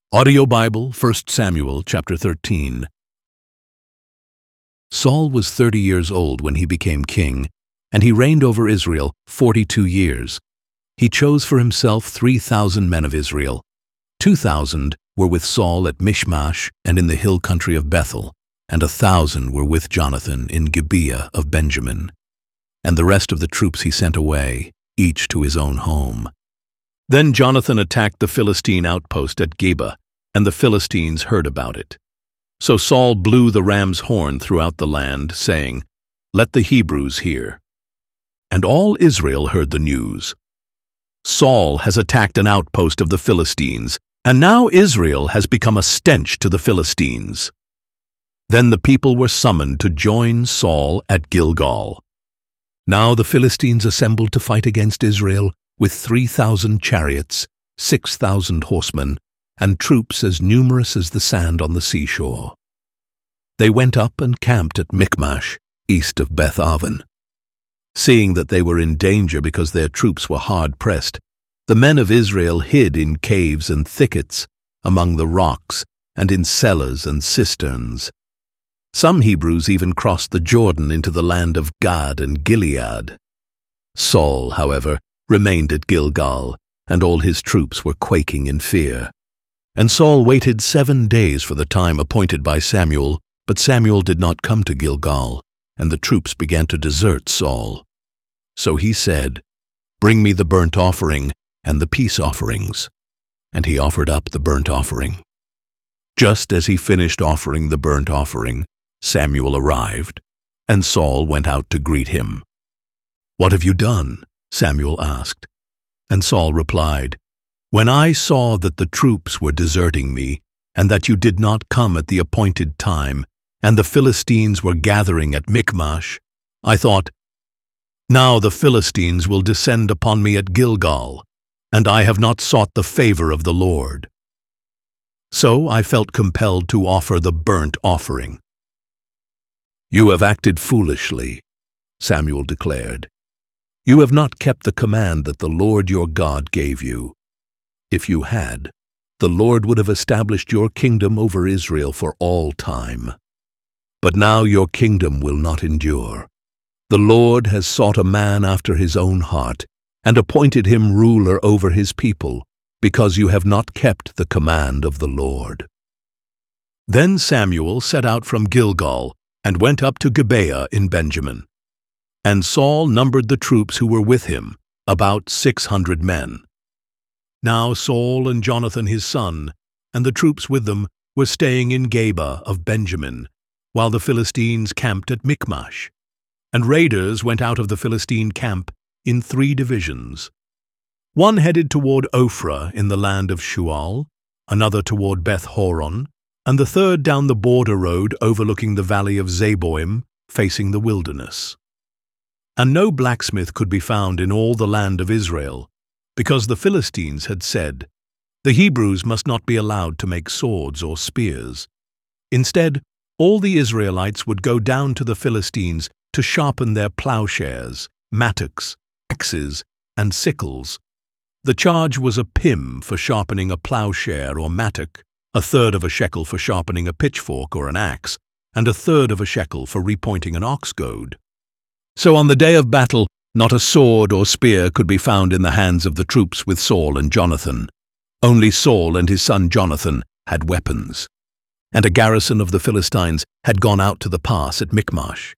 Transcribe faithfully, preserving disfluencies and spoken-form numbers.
Audio Bible, First Samuel, chapter thirteen. Saul was thirty years old when he became king, and he reigned over Israel forty-two years. He chose for himself three thousand men of Israel. Two thousand were with Saul at Michmash and in the hill country of Bethel, and a thousand were with Jonathan in Gibeah of Benjamin. And the rest of the troops he sent away, each to his own home. Then Jonathan attacked the Philistine outpost at Geba, and the Philistines heard about it. So Saul blew the ram's horn throughout the land, saying, "Let the Hebrews hear." And all Israel heard the news. Saul has attacked an outpost of the Philistines, and now Israel has become a stench to the Philistines. Then the people were summoned to join Saul at Gilgal. Now the Philistines assembled to fight against Israel with three thousand chariots, six thousand horsemen, and troops as numerous as the sand on the seashore. They went up and camped at Michmash, east of Beth-aven. Seeing that they were in danger because their troops were hard-pressed, the men of Israel hid in caves and thickets, among the rocks, and in cellars and cisterns. Some Hebrews even crossed the Jordan into the land of Gad and Gilead. Saul, however, remained at Gilgal, and all his troops were quaking in fear. And Saul waited seven days for the time appointed by Samuel, but Samuel did not come to Gilgal, and the troops began to desert Saul. So he said, "Bring me the burnt offering and the peace offerings." And he offered up the burnt offering. Just as he finished offering the burnt offering, Samuel arrived, and Saul went out to greet him. "What have you done?" Samuel asked. And Saul replied, "When I saw that the troops were deserting me, and that you did not come at the appointed time, and the Philistines were gathering at Michmash, I thought, now the Philistines will descend upon me at Gilgal, and I have not sought the favor of the Lord. So I felt compelled to offer the burnt offering." "You have acted foolishly," Samuel declared. "You have not kept the command that the Lord your God gave you. If you had, the Lord would have established your kingdom over Israel for all time. But now your kingdom will not endure. The Lord has sought a man after his own heart, and appointed him ruler over his people, because you have not kept the command of the Lord." Then Samuel set out from Gilgal, and went up to Gibeah in Benjamin. And Saul numbered the troops who were with him, about six hundred men. Now Saul and Jonathan his son, and the troops with them, were staying in Geba of Benjamin, while the Philistines camped at Michmash. And raiders went out of the Philistine camp in three divisions. One headed toward Ophrah in the land of Shual, another toward Beth-horon, and the third down the border road overlooking the valley of Zeboim, facing the wilderness. And no blacksmith could be found in all the land of Israel, because the Philistines had said, "The Hebrews must not be allowed to make swords or spears." Instead, all the Israelites would go down to the Philistines to sharpen their plowshares, mattocks, axes, and sickles. The charge was a pim for sharpening a plowshare or mattock, a third of a shekel for sharpening a pitchfork or an axe, and a third of a shekel for repointing an ox goad. So on the day of battle, not a sword or spear could be found in the hands of the troops with Saul and Jonathan. Only Saul and his son Jonathan had weapons. And a garrison of the Philistines had gone out to the pass at Michmash.